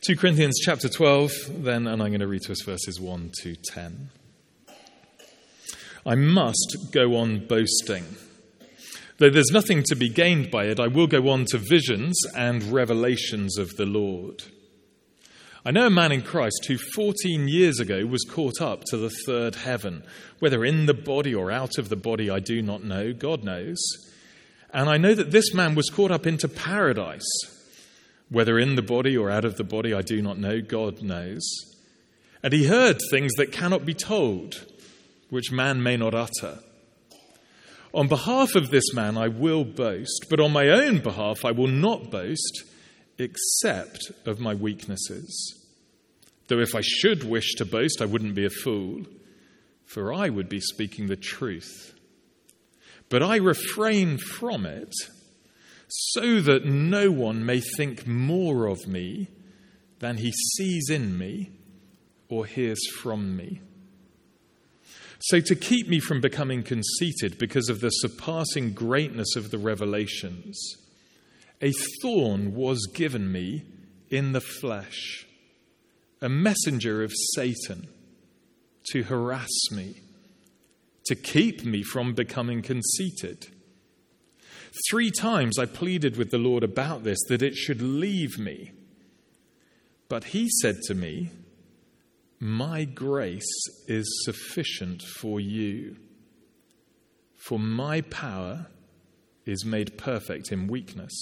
2 Corinthians chapter 12, then, and I'm going to read to us verses 1 to 10. I must go on boasting. Though there's nothing to be gained by it, I will go on to visions and revelations of the Lord. I know a man in Christ who 14 years ago was caught up to the third heaven. Whether in the body or out of the body, I do not know. God knows. And I know that this man was caught up into paradise. Whether in the body or out of the body, I do not know. God knows. And he heard things that cannot be told, which man may not utter. On behalf of this man, I will boast, but on my own behalf, I will not boast, except of my weaknesses. Though if I should wish to boast, I wouldn't be a fool, for I would be speaking the truth. But I refrain from it, so that no one may think more of me than he sees in me or hears from me. So to keep me from becoming conceited because of the surpassing greatness of the revelations, a thorn was given me in the flesh, a messenger of Satan to harass me, to keep me from becoming conceited. 3 times I pleaded with the Lord about this, that it should leave me. But he said to me, "My grace is sufficient for you, for my power is made perfect in weakness.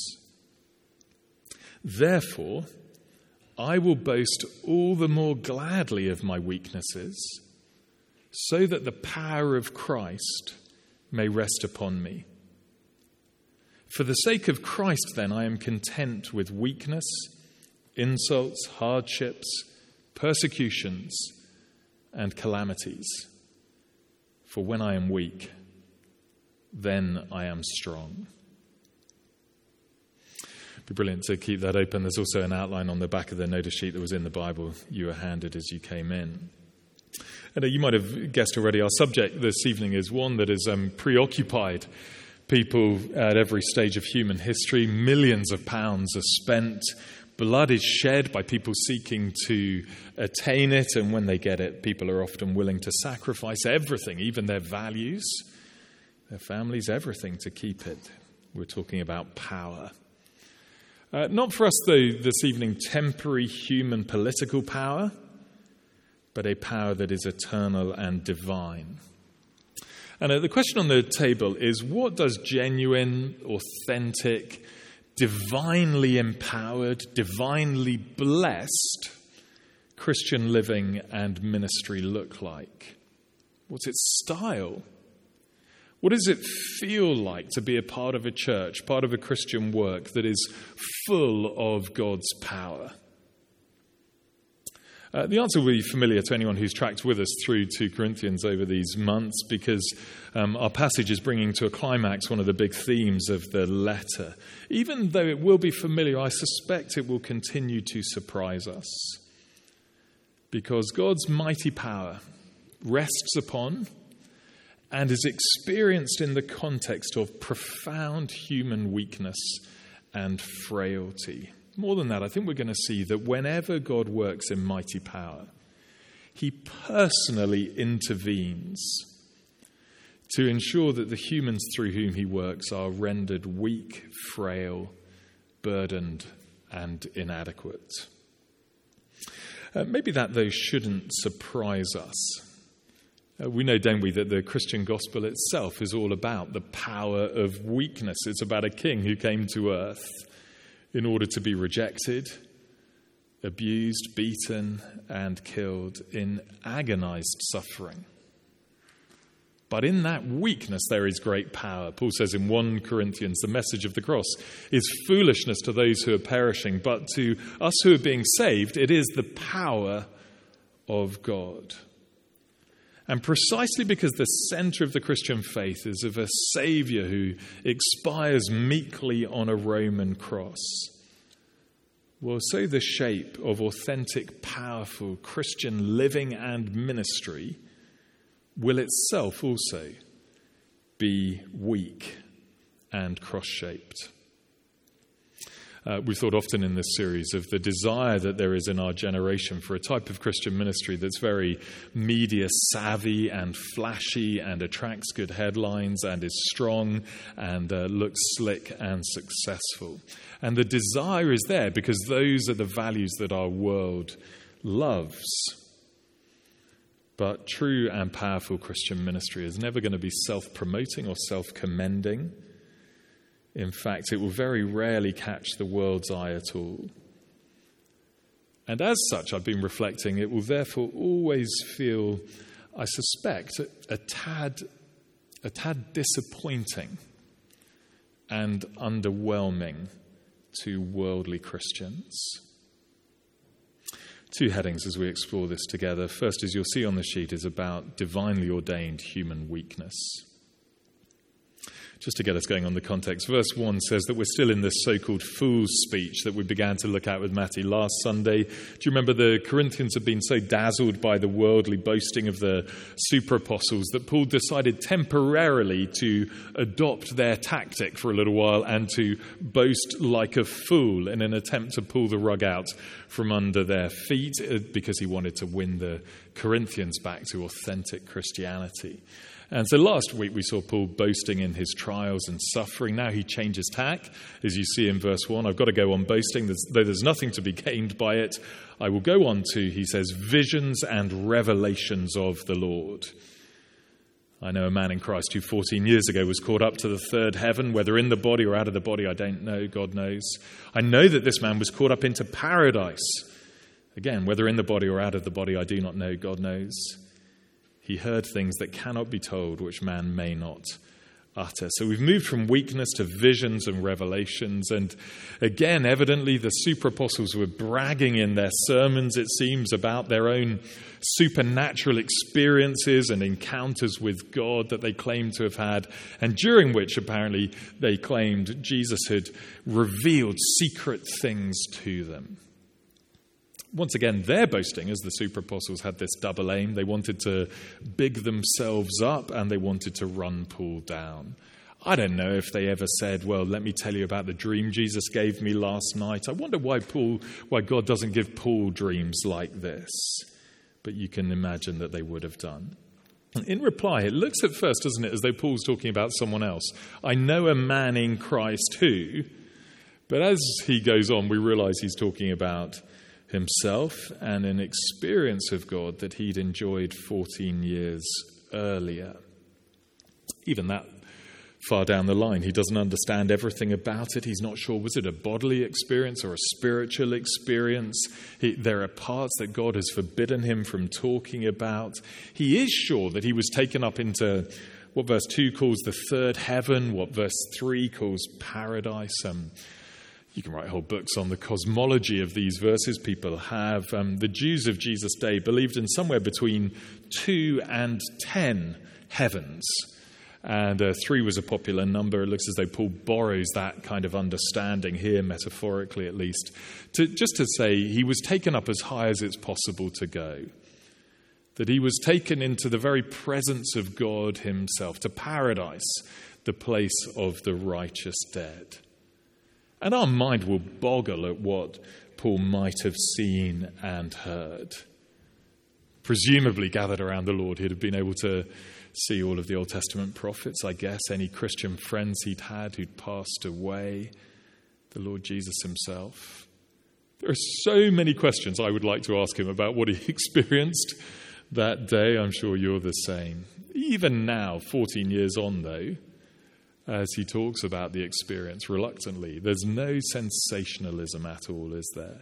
Therefore, I will boast all the more gladly of my weaknesses, so that the power of Christ may rest upon me. For the sake of Christ, then, I am content with weakness, insults, hardships, persecutions, and calamities. For when I am weak, then I am strong." It'd be brilliant to keep that open. There's also an outline on the back of the notice sheet that was in the Bible you were handed as you came in. And you might have guessed already, our subject this evening is one that has preoccupied people at every stage of human history. Millions of pounds are spent. Blood is shed by people seeking to attain it, and when they get it, people are often willing to sacrifice everything, even their values, their families, everything to keep it. We're talking about power. Not for us, though, this evening, temporary human political power, but a power that is eternal and divine. And the question on the table is, what does genuine, authentic, divinely empowered, divinely blessed Christian living and ministry look like? What's its style? What does it feel like to be a part of a church, part of a Christian work that is full of God's power? The answer will be familiar to anyone who's tracked with us through 2 Corinthians over these months, because our passage is bringing to a climax one of the big themes of the letter. Even though it will be familiar, I suspect it will continue to surprise us, because God's mighty power rests upon and is experienced in the context of profound human weakness and frailty. More than that, I think we're going to see that whenever God works in mighty power, he personally intervenes to ensure that the humans through whom he works are rendered weak, frail, burdened, and inadequate. Maybe that, though, shouldn't surprise us. We know, don't we, that the Christian gospel itself is all about the power of weakness. It's about a king who came to earth in order to be rejected, abused, beaten, and killed in agonized suffering. But in that weakness there is great power. Paul says in 1 Corinthians, the message of the cross is foolishness to those who are perishing, but to us who are being saved, it is the power of God. And precisely because the center of the Christian faith is of a Savior who expires meekly on a Roman cross, well, so the shape of authentic, powerful Christian living and ministry will itself also be weak and cross-shaped. We've thought often in this series of the desire that there is in our generation for a type of Christian ministry that's very media savvy and flashy and attracts good headlines and is strong and looks slick and successful. And the desire is there because those are the values that our world loves. But true and powerful Christian ministry is never going to be self-promoting or self-commending. In fact, it will very rarely catch the world's eye at all. And as such, I've been reflecting, it will therefore always feel, I suspect, a tad disappointing and underwhelming to worldly Christians. Two headings as we explore this together. First, as you'll see on the sheet, is about divinely ordained human weakness. Just to get us going on the context, verse 1 says that we're still in this so-called fool's speech that we began to look at with Matty last Sunday. Do you remember the Corinthians had been so dazzled by the worldly boasting of the super apostles that Paul decided temporarily to adopt their tactic for a little while and to boast like a fool in an attempt to pull the rug out from under their feet because he wanted to win the Corinthians back to authentic Christianity. And so last week we saw Paul boasting in his trials and suffering. Now he changes tack, as you see in verse 1. I've got to go on boasting, though there's nothing to be gained by it. I will go on to, he says, visions and revelations of the Lord. I know a man in Christ who 14 years ago was caught up to the third heaven, whether in the body or out of the body, I don't know, God knows. I know that this man was caught up into paradise. Again, whether in the body or out of the body, I do not know, God knows. He heard things that cannot be told, which man may not utter. So we've moved from weakness to visions and revelations. And again, evidently, the super apostles were bragging in their sermons, it seems, about their own supernatural experiences and encounters with God that they claimed to have had, and during which apparently they claimed Jesus had revealed secret things to them. Once again, their boasting, as the super apostles, had this double aim. They wanted to big themselves up and they wanted to run Paul down. I don't know if they ever said, well, let me tell you about the dream Jesus gave me last night. I wonder why God doesn't give Paul dreams like this. But you can imagine that they would have done. In reply, it looks at first, doesn't it, as though Paul's talking about someone else. I know a man in Christ who, but as he goes on, we realize he's talking about himself and an experience of God that he'd enjoyed 14 years earlier. Even that far down the line, he doesn't understand everything about it. He's not sure, was it a bodily experience or a spiritual experience? There are parts that God has forbidden him from talking about. He is sure that he was taken up into what verse 2 calls the third heaven, what verse 3 calls paradise. You can write whole books on the cosmology of these verses. People have. The Jews of Jesus' day believed in somewhere between 2 and 10 heavens. And 3 was a popular number. It looks as though Paul borrows that kind of understanding here, metaphorically at least, just to say he was taken up as high as it's possible to go. That he was taken into the very presence of God himself, to paradise, the place of the righteous dead. And our mind will boggle at what Paul might have seen and heard. Presumably gathered around the Lord, he'd have been able to see all of the Old Testament prophets, I guess, any Christian friends he'd had who'd passed away, the Lord Jesus himself. There are so many questions I would like to ask him about what he experienced that day. I'm sure you're the same. Even now, 14 years on, though, as he talks about the experience reluctantly, there's no sensationalism at all, is there?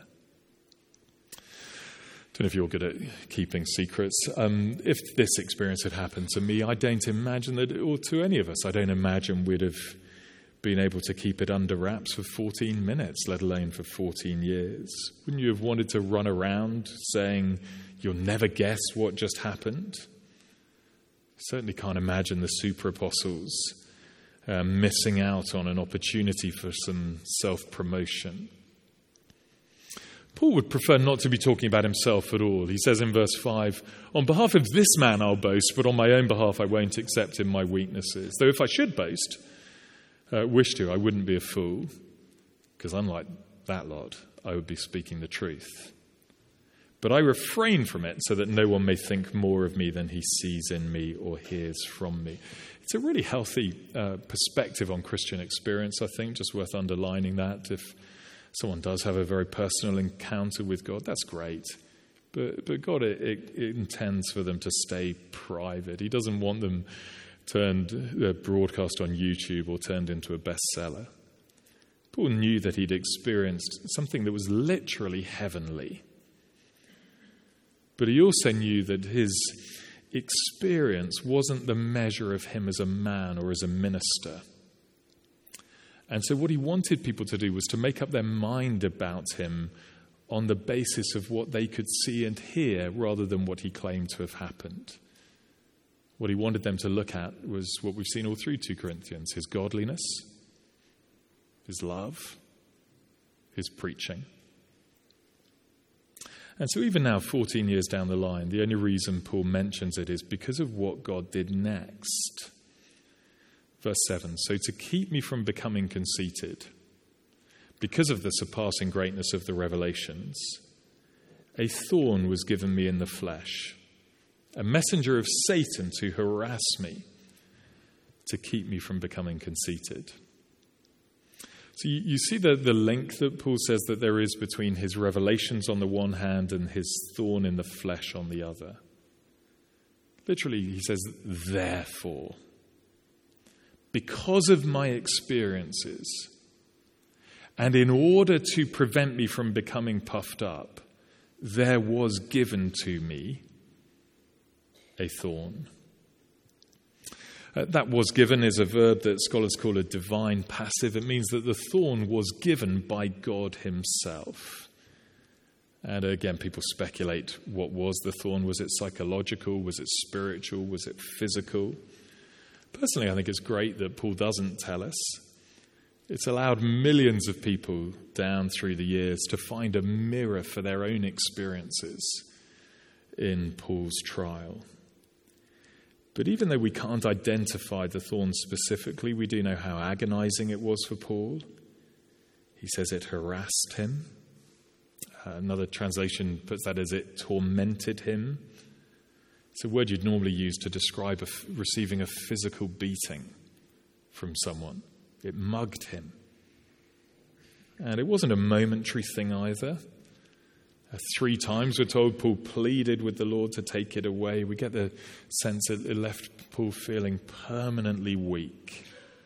I don't know if you're good at keeping secrets. If this experience had happened to me, I don't imagine that, or to any of us, I don't imagine we'd have been able to keep it under wraps for 14 minutes, let alone for 14 years. Wouldn't you have wanted to run around saying, you'll never guess what just happened? Certainly can't imagine the super apostles missing out on an opportunity for some self-promotion. Paul would prefer not to be talking about himself at all. He says in verse 5, on behalf of this man I'll boast, but on my own behalf I won't accept in my weaknesses. Though if I should boast, wish to, I wouldn't be a fool, because unlike that lot, I would be speaking the truth. But I refrain from it so that no one may think more of me than he sees in me or hears from me. It's a really healthy perspective on Christian experience, I think, just worth underlining that. If someone does have a very personal encounter with God, that's great. But God it intends for them to stay private. He doesn't want them broadcast on YouTube or turned into a bestseller. Paul knew that he'd experienced something that was literally heavenly. But he also knew that his experience wasn't the measure of him as a man or as a minister. And so what he wanted people to do was to make up their mind about him on the basis of what they could see and hear rather than what he claimed to have happened. What he wanted them to look at was what we've seen all through 2 Corinthians, his godliness, his love, his preaching. And so even now, 14 years down the line, the only reason Paul mentions it is because of what God did next. Verse 7, so to keep me from becoming conceited, because of the surpassing greatness of the revelations, a thorn was given me in the flesh, a messenger of Satan to harass me, to keep me from becoming conceited. So you see the link that Paul says that there is between his revelations on the one hand and his thorn in the flesh on the other. Literally, he says, therefore, because of my experiences, and in order to prevent me from becoming puffed up, there was given to me a thorn. That was given is a verb that scholars call a divine passive. It means that the thorn was given by God himself. And again, people speculate what was the thorn. Was it psychological? Was it spiritual? Was it physical? Personally, I think it's great that Paul doesn't tell us. It's allowed millions of people down through the years to find a mirror for their own experiences in Paul's trial. But even though we can't identify the thorn specifically, we do know how agonizing it was for Paul. He says it harassed him. Another translation puts that as it tormented him. It's a word you'd normally use to describe receiving a physical beating from someone. It mugged him. And it wasn't a momentary thing either. 3 times we're told Paul pleaded with the Lord to take it away. We get the sense that it left Paul feeling permanently weak.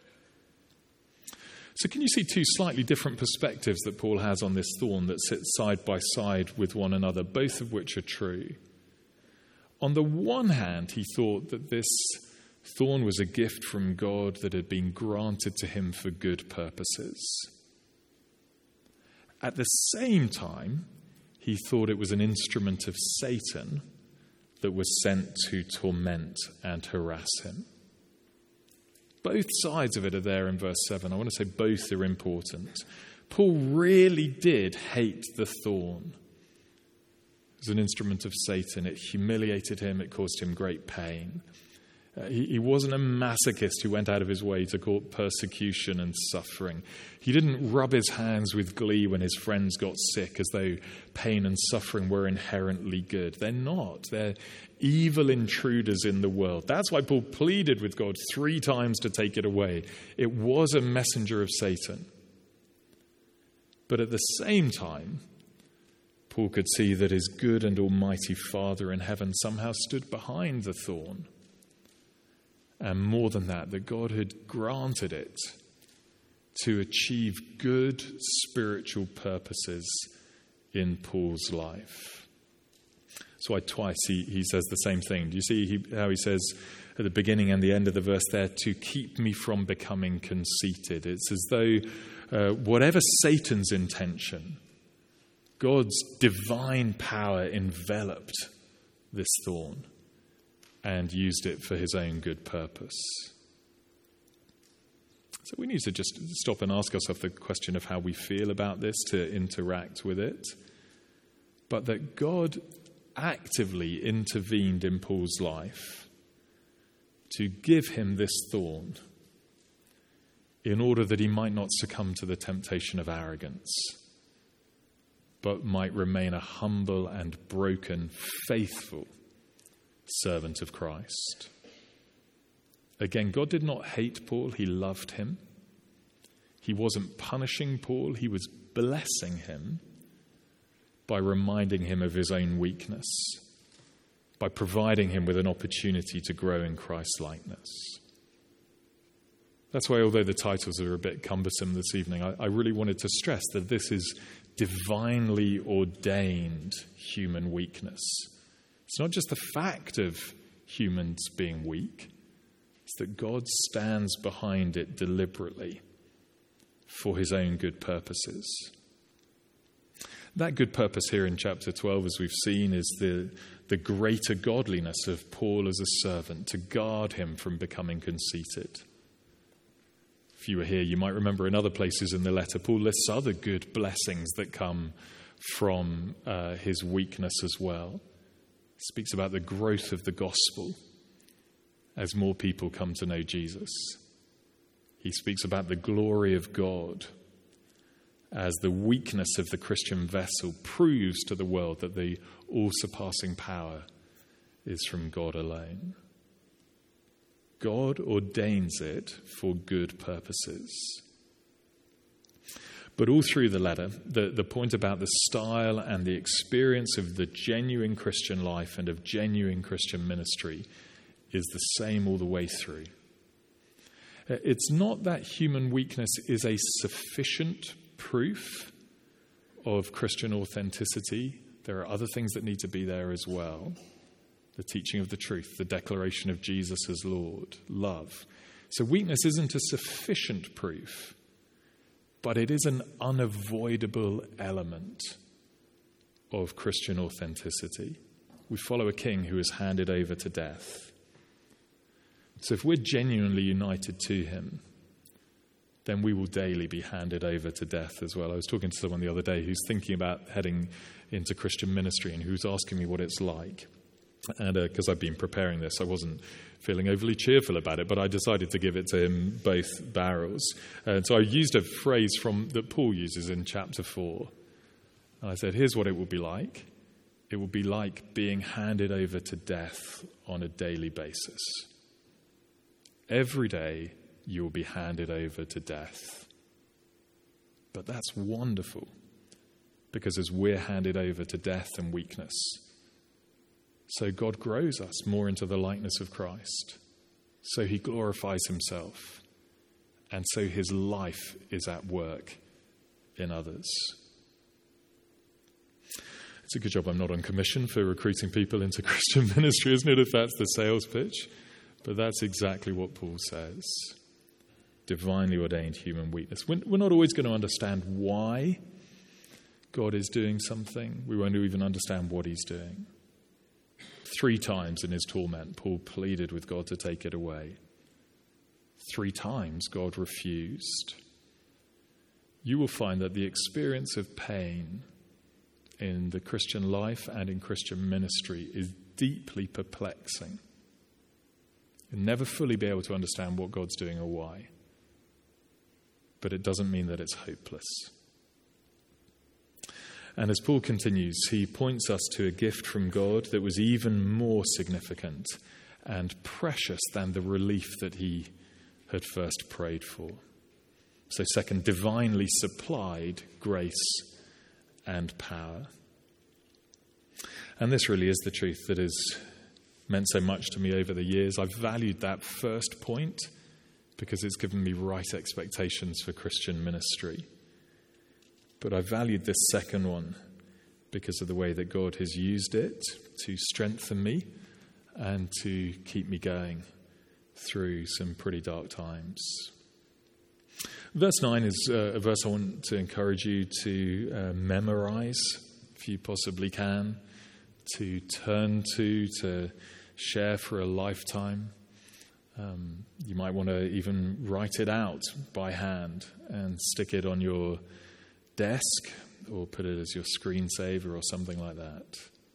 So can you see 2 slightly different perspectives that Paul has on this thorn that sit side by side with one another, both of which are true? On the one hand, he thought that this thorn was a gift from God that had been granted to him for good purposes. At the same time, he thought it was an instrument of Satan that was sent to torment and harass him. Both sides of it are there in verse 7. I want to say both are important. Paul really did hate the thorn. It was an instrument of Satan. It humiliated him. It caused him great pain. He wasn't a masochist who went out of his way to cause persecution and suffering. He didn't rub his hands with glee when his friends got sick as though pain and suffering were inherently good. They're not. They're evil intruders in the world. That's why Paul pleaded with God 3 times to take it away. It was a messenger of Satan. But at the same time, Paul could see that his good and almighty Father in heaven somehow stood behind the thorn. And more than that God had granted it to achieve good spiritual purposes in Paul's life. That's why twice he says the same thing. Do you see how he says at the beginning and the end of the verse there, to keep me from becoming conceited? It's as though whatever Satan's intention, God's divine power enveloped this thorn and used it for his own good purpose. So we need to just stop and ask ourselves the question of how we feel about this, to interact with it. But that God actively intervened in Paul's life to give him this thorn in order that he might not succumb to the temptation of arrogance, but might remain a humble and broken, faithful servant of Christ. Again, God did not hate Paul, he loved him. He wasn't punishing Paul, he was blessing him by reminding him of his own weakness, by providing him with an opportunity to grow in Christ-likeness. That's why, although the titles are a bit cumbersome this evening, I really wanted to stress that this is divinely ordained human weakness. It's not just the fact of humans being weak, it's that God stands behind it deliberately for his own good purposes. That good purpose here in chapter 12, as we've seen, is the greater godliness of Paul as a servant, to guard him from becoming conceited. If you were here, you might remember in other places in the letter, Paul lists other good blessings that come from his weakness as well. He speaks about the growth of the gospel as more people come to know Jesus. He speaks about the glory of God as the weakness of the Christian vessel proves to the world that the all-surpassing power is from God alone. God ordains it for good purposes. But all through the letter, the point about the style and the experience of the genuine Christian life and of genuine Christian ministry is the same all the way through. It's not that human weakness is a sufficient proof of Christian authenticity. There are other things that need to be there as well. The teaching of the truth, the declaration of Jesus as Lord, love. So weakness isn't a sufficient proof, but it is an unavoidable element of Christian authenticity. We follow a king who is handed over to death. So if we're genuinely united to him, then we will daily be handed over to death as well. I was talking to someone the other day who's thinking about heading into Christian ministry and who's asking me what it's like. And because I've been preparing this, I wasn't feeling overly cheerful about it, but I decided to give it to him both barrels. And so I used a phrase that Paul uses in chapter 4. And I said, here's what it will be like. It will be like being handed over to death on a daily basis. Every day you will be handed over to death. But that's wonderful, because as we're handed over to death and weakness, so God grows us more into the likeness of Christ. So he glorifies himself. And so his life is at work in others. It's a good job I'm not on commission for recruiting people into Christian ministry, isn't it, if that's the sales pitch? But that's exactly what Paul says. Divinely ordained human weakness. We're not always going to understand why God is doing something. We won't even understand what he's doing. 3 times in his torment, Paul pleaded with God to take it away. 3 times God refused. You will find that the experience of pain in the Christian life and in Christian ministry is deeply perplexing. You'll never fully be able to understand what God's doing or why. But it doesn't mean that it's hopeless. And as Paul continues, he points us to a gift from God that was even more significant and precious than the relief that he had first prayed for. So second, divinely supplied grace and power. And this really is the truth that has meant so much to me over the years. I've valued that first point because it's given me right expectations for Christian ministry. But I valued this second one because of the way that God has used it to strengthen me and to keep me going through some pretty dark times. Verse 9 is a verse I want to encourage you to memorize, if you possibly can, to turn to share for a lifetime. You might want to even write it out by hand and stick it on your desk or put it as your screensaver or something like that.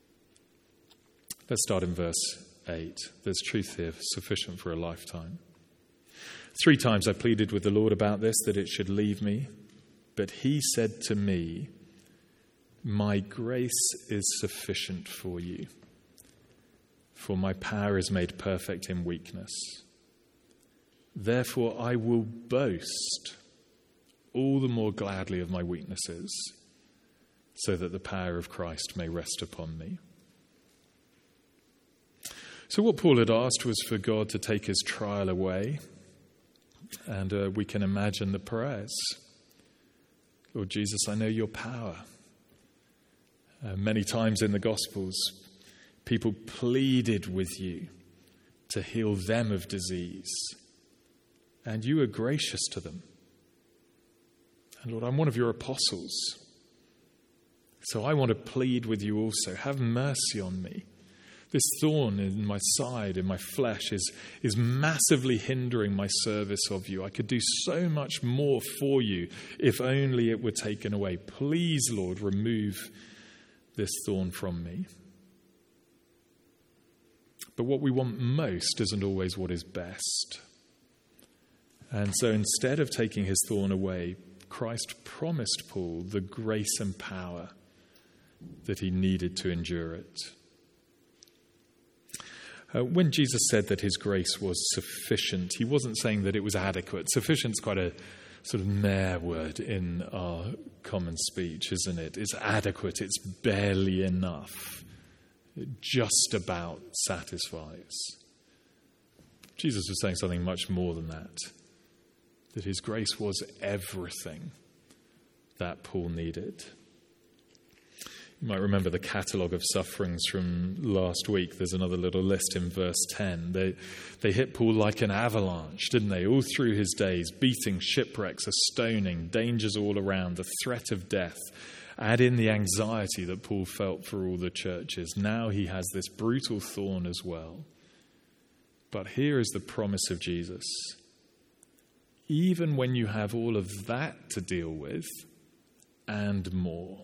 Let's start in verse 8. There's truth here sufficient for a lifetime. 3 times I pleaded with the Lord about this, that it should leave me. But he said to me, My grace is sufficient for you, for my power is made perfect in weakness. Therefore I will boast all the more gladly of my weaknesses, so that the power of Christ may rest upon me. So what Paul had asked was for God to take his trial away, and we can imagine the prayers. Lord Jesus, I know your power. Many times in the Gospels, people pleaded with you to heal them of disease, and you were gracious to them. And Lord, I'm one of your apostles, so I want to plead with you also. Have mercy on me. This thorn in my side, in my flesh, is massively hindering my service of you. I could do so much more for you if only it were taken away. Please, Lord, remove this thorn from me. But what we want most isn't always what is best. And so instead of taking his thorn away, Christ promised Paul the grace and power that he needed to endure it. When Jesus said that his grace was sufficient, he wasn't saying that it was adequate. Sufficient is quite a sort of meh word in our common speech, isn't it? It's adequate, it's barely enough. It just about satisfies. Jesus was saying something much more than that his grace was everything that Paul needed. You might remember the catalogue of sufferings from last week. There's another little list in verse 10. They hit Paul like an avalanche, didn't they? All through his days, beating, shipwrecks, a stoning, dangers all around, the threat of death. Add in the anxiety that Paul felt for all the churches. Now he has this brutal thorn as well. But here is the promise of Jesus. Even when you have all of that to deal with and more.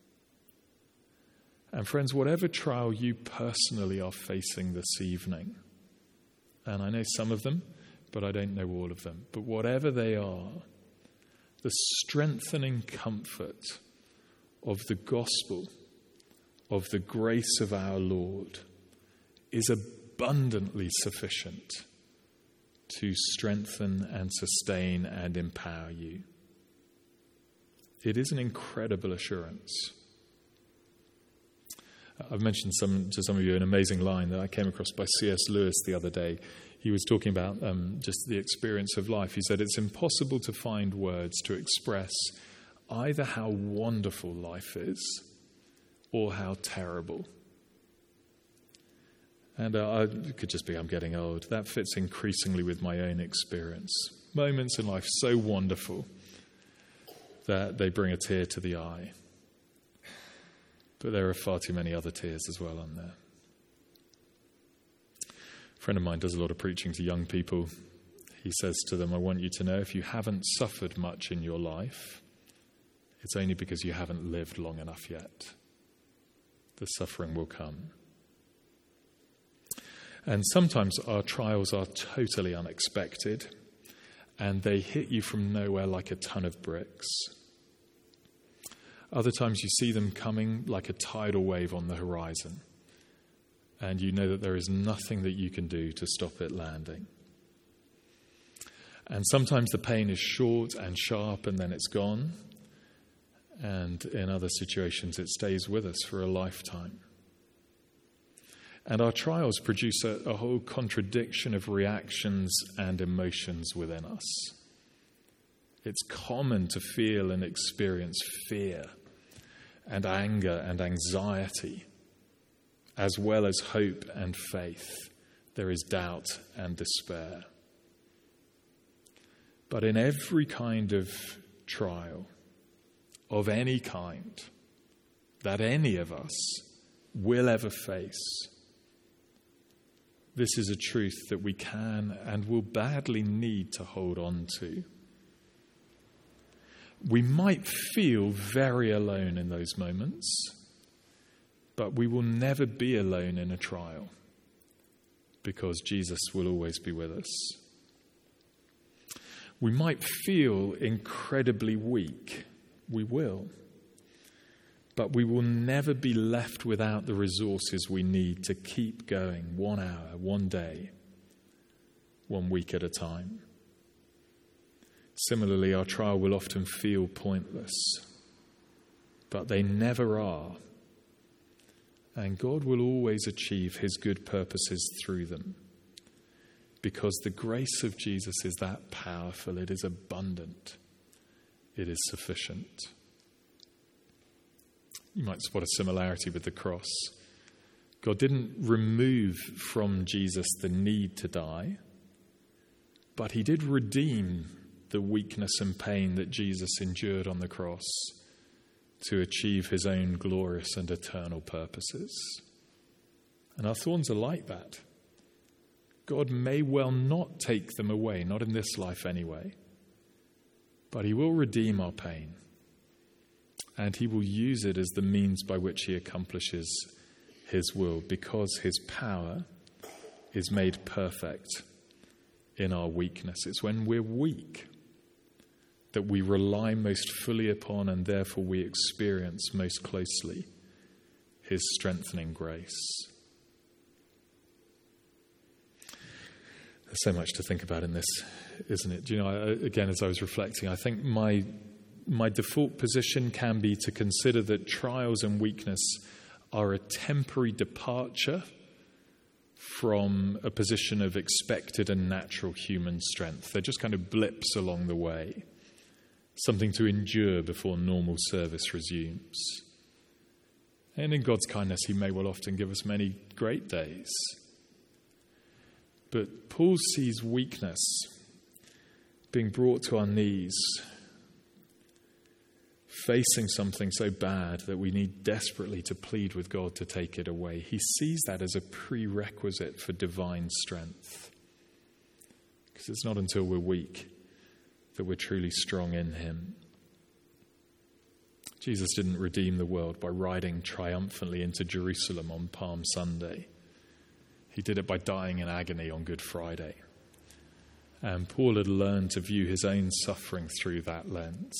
And friends, whatever trial you personally are facing this evening, and I know some of them, but I don't know all of them, but whatever they are, the strengthening comfort of the gospel, of the grace of our Lord, is abundantly sufficient to strengthen and sustain and empower you. It is an incredible assurance. I've mentioned to some of you an amazing line that I came across by C.S. Lewis the other day. He was talking about just the experience of life. He said, it's impossible to find words to express either how wonderful life is or how terrible. And it could just be I'm getting old. That fits increasingly with my own experience. Moments in life so wonderful that they bring a tear to the eye. But there are far too many other tears as well, aren't there? A friend of mine does a lot of preaching to young people. He says to them, I want you to know if you haven't suffered much in your life, it's only because you haven't lived long enough yet. The suffering will come. And sometimes our trials are totally unexpected, and they hit you from nowhere like a ton of bricks. Other times you see them coming like a tidal wave on the horizon, and you know that there is nothing that you can do to stop it landing. And sometimes the pain is short and sharp and then it's gone, and in other situations it stays with us for a lifetime. And our trials produce a whole contradiction of reactions and emotions within us. It's common to feel and experience fear and anger and anxiety, as well as hope and faith. There is doubt and despair. But in every kind of trial, of any kind, that any of us will ever face, this is a truth that we can and will badly need to hold on to. We might feel very alone in those moments, but we will never be alone in a trial because Jesus will always be with us. We might feel incredibly weak. We will. but we will never be left without the resources we need to keep going 1 hour, 1 day, 1 week at a time. Similarly, our trial will often feel pointless, but they never are. And God will always achieve his good purposes through them, because the grace of Jesus is that powerful. It is abundant. It is sufficient. You might spot a similarity with the cross. God didn't remove from Jesus the need to die, but he did redeem the weakness and pain that Jesus endured on the cross to achieve his own glorious and eternal purposes. And our thorns are like that. God may well not take them away, not in this life anyway, but he will redeem our pain, and he will use it as the means by which he accomplishes his will, because his power is made perfect in our weakness. It's when we're weak that we rely most fully upon, and therefore we experience most closely his strengthening grace. There's so much to think about in this, isn't it? Do you know, again, as I was reflecting, I think my default position can be to consider that trials and weakness are a temporary departure from a position of expected and natural human strength. They're just kind of blips along the way, something to endure before normal service resumes. And in God's kindness, he may well often give us many great days. But Paul sees weakness, being brought to our knees, facing something so bad that we need desperately to plead with God to take it away. He sees that as a prerequisite for divine strength, because it's not until we're weak that we're truly strong in him. Jesus didn't redeem the world by riding triumphantly into Jerusalem on Palm Sunday. He did it by dying in agony on Good Friday. And Paul had learned to view his own suffering through that lens.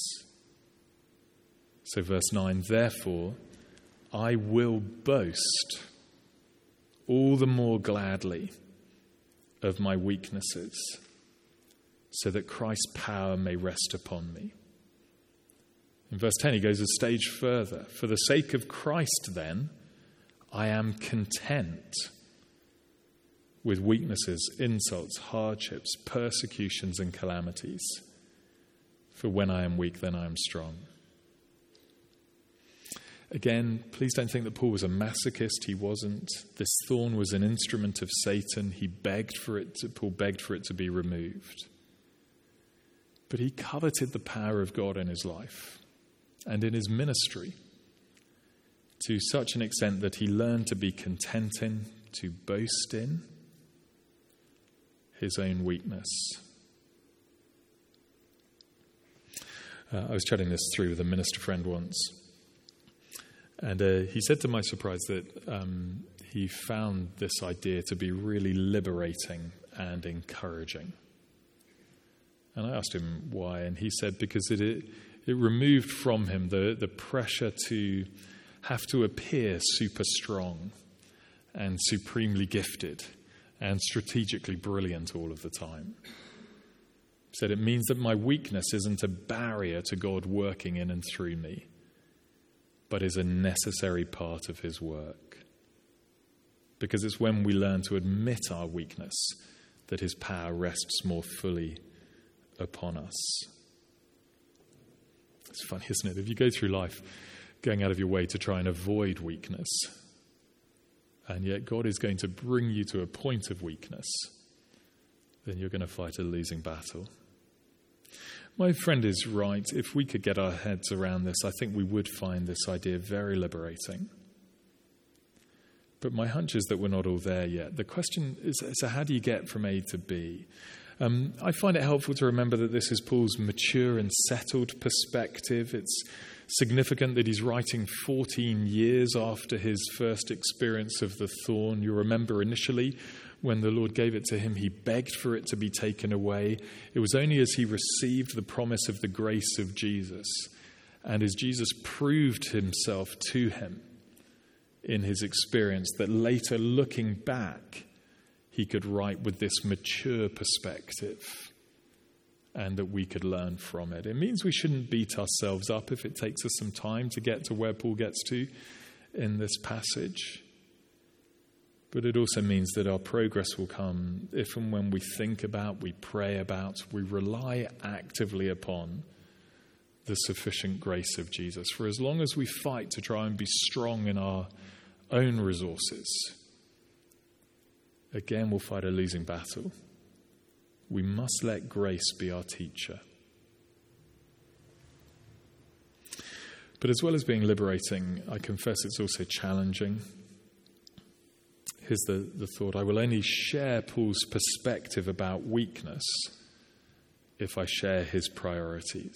So verse 9, therefore, I will boast all the more gladly of my weaknesses, so that Christ's power may rest upon me. In verse 10, he goes a stage further. For the sake of Christ, then, I am content with weaknesses, insults, hardships, persecutions, and calamities. For when I am weak, then I am strong. Again, please don't think that Paul was a masochist. He wasn't. This thorn was an instrument of Satan. Paul begged for it to be removed. But he coveted the power of God in his life and in his ministry to such an extent that he learned to be content in, to boast in his own weakness. I was chatting this through with a minister friend once, and he said to my surprise that he found this idea to be really liberating and encouraging. And I asked him why, and he said because it removed from him the pressure to have to appear super strong and supremely gifted and strategically brilliant all of the time. He said it means that my weakness isn't a barrier to God working in and through me, but is a necessary part of his work. Because it's when we learn to admit our weakness that his power rests more fully upon us. It's funny, isn't it? If you go through life going out of your way to try and avoid weakness, and yet God is going to bring you to a point of weakness, then you're going to fight a losing battle. My friend is right. If we could get our heads around this, I think we would find this idea very liberating. But my hunch is that we're not all there yet. The question is, so how do you get from A to B? I find it helpful to remember that this is Paul's mature and settled perspective. It's significant that he's writing 14 years after his first experience of the thorn. You remember initially when the Lord gave it to him, he begged for it to be taken away. It was only as he received the promise of the grace of Jesus And as Jesus proved himself to him in his experience, that later looking back, he could write with this mature perspective and that we could learn from it. It means we shouldn't beat ourselves up if it takes us some time to get to where Paul gets to in this passage. But it also means that our progress will come if and when we think about, we pray about, we rely actively upon the sufficient grace of Jesus. For as long as we fight to try and be strong in our own resources, again we'll fight a losing battle. We must let grace be our teacher. But as well as being liberating, I confess it's also challenging. Here's the thought. I will only share Paul's perspective about weakness if I share his priorities.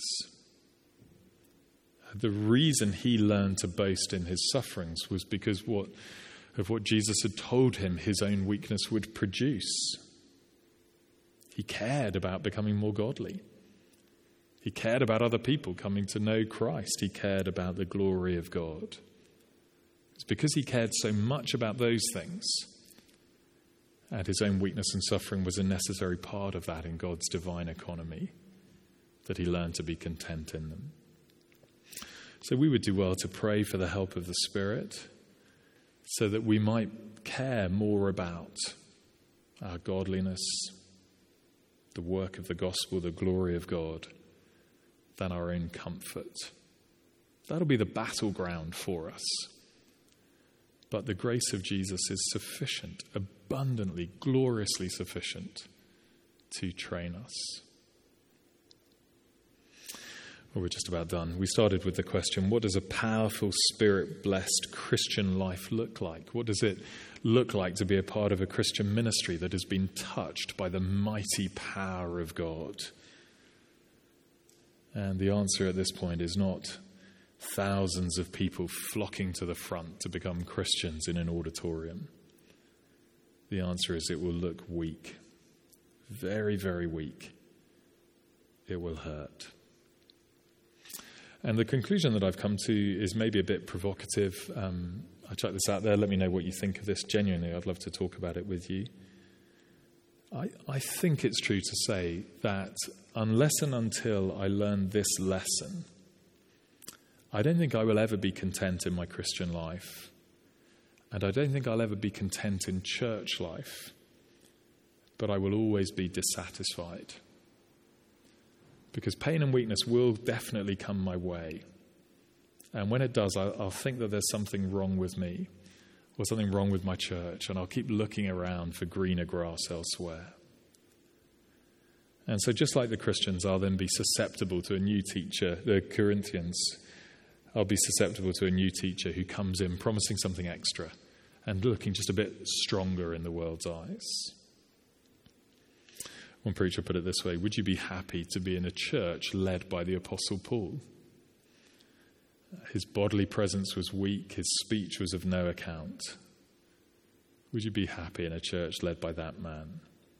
The reason he learned to boast in his sufferings was because of what Jesus had told him his own weakness would produce. He cared about becoming more godly. He cared about other people coming to know Christ. He cared about the glory of God. It's because he cared so much about those things, and his own weakness and suffering was a necessary part of that in God's divine economy, that he learned to be content in them. So we would do well to pray for the help of the Spirit so that we might care more about our godliness, the work of the gospel, the glory of God, than our own comfort. That'll be the battleground for us. But the grace of Jesus is sufficient, abundantly, gloriously sufficient to train us. Well, we're just about done. We started with the question, what does a powerful, Spirit-blessed Christian life look like? What does it look like to be a part of a Christian ministry that has been touched by the mighty power of God? And the answer at this point is not thousands of people flocking to the front to become Christians in an auditorium. The answer is it will look weak. Very, very weak. It will hurt. And the conclusion that I've come to is maybe a bit provocative. I chuck this out there. Let me know what you think of this. Genuinely, I'd love to talk about it with you. I think it's true to say that unless and until I learn this lesson, I don't think I will ever be content in my Christian life. And I don't think I'll ever be content in church life. But I will always be dissatisfied. Because pain and weakness will definitely come my way. And when it does, I'll think that there's something wrong with me or something wrong with my church, and I'll keep looking around for greener grass elsewhere. And so just like the Christians, I'll then be susceptible to a new teacher, the Corinthians. I'll be susceptible to a new teacher who comes in promising something extra and looking just a bit stronger in the world's eyes. One preacher put it this way: would you be happy to be in a church led by the Apostle Paul? His bodily presence was weak, his speech was of no account. Would you be happy in a church led by that man?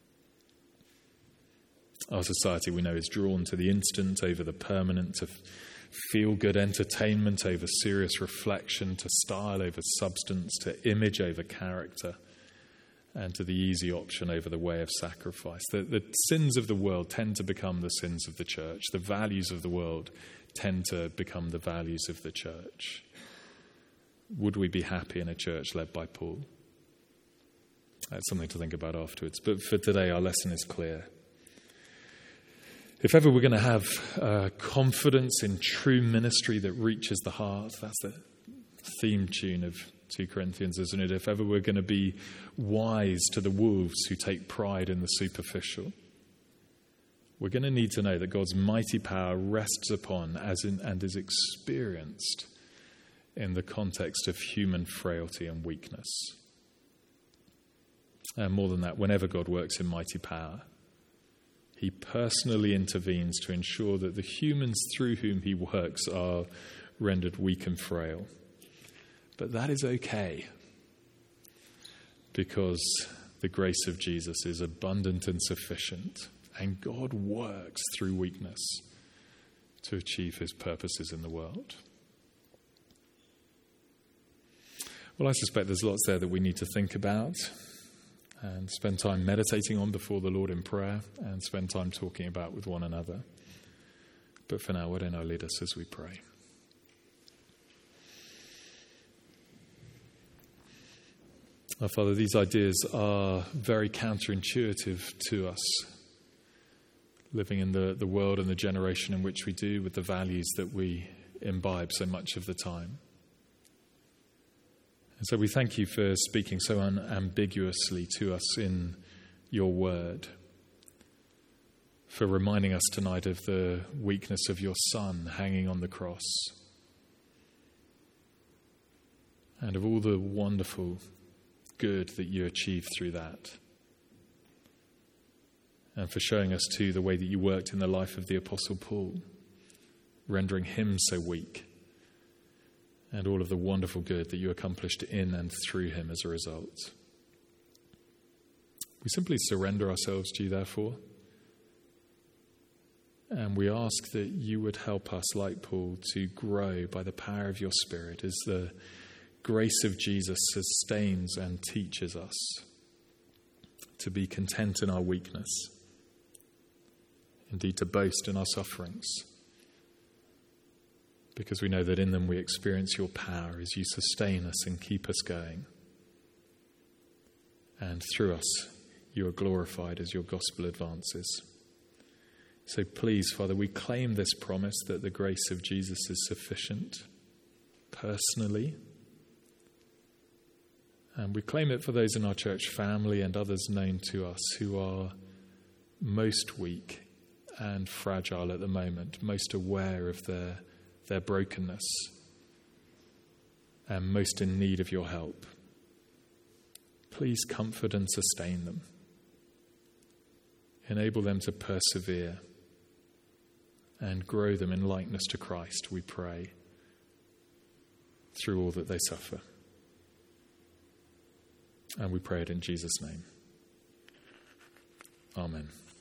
Our society, we know, is drawn to the instant over the permanent, to feel-good entertainment over serious reflection, to style over substance, to image over character, and to the easy option over the way of sacrifice. The sins of the world tend to become the sins of the church. The values of the world tend to become the values of the church. Would we be happy in a church led by Paul? That's something to think about afterwards. But for today, our lesson is clear. If ever we're going to have confidence in true ministry that reaches the heart, that's the theme tune of 2 Corinthians, isn't it? If ever we're going to be wise to the wolves who take pride in the superficial, we're going to need to know that God's mighty power rests upon and is experienced in the context of human frailty and weakness. And more than that, whenever God works in mighty power, he personally intervenes to ensure that the humans through whom he works are rendered weak and frail. But that is okay, because the grace of Jesus is abundant and sufficient, and God works through weakness to achieve his purposes in the world. Well, I suspect there's lots there that we need to think about and spend time meditating on before the Lord in prayer and spend time talking about with one another. But for now, why don't I lead us as we pray? Our Father, these ideas are very counterintuitive to us, living in the world and the generation in which we do, with the values that we imbibe so much of the time. And so we thank you for speaking so unambiguously to us in your word, for reminding us tonight of the weakness of your Son hanging on the cross, and of all the wonderful good that you achieved through that, and for showing us too the way that you worked in the life of the Apostle Paul, rendering him so weak, and all of the wonderful good that you accomplished in and through him as a result. We simply surrender ourselves to you, therefore, and we ask that you would help us, like Paul, to grow by the power of your Spirit as the grace of Jesus sustains and teaches us to be content in our weakness, indeed to boast in our sufferings, because we know that in them we experience your power as you sustain us and keep us going. And through us, you are glorified as your gospel advances. So please, Father, we claim this promise that the grace of Jesus is sufficient personally. And we claim it for those in our church family and others known to us who are most weak and fragile at the moment, most aware of their brokenness, and most in need of your help. Please comfort and sustain them. Enable them to persevere and grow them in likeness to Christ, we pray, through all that they suffer. And we pray it in Jesus' name. Amen.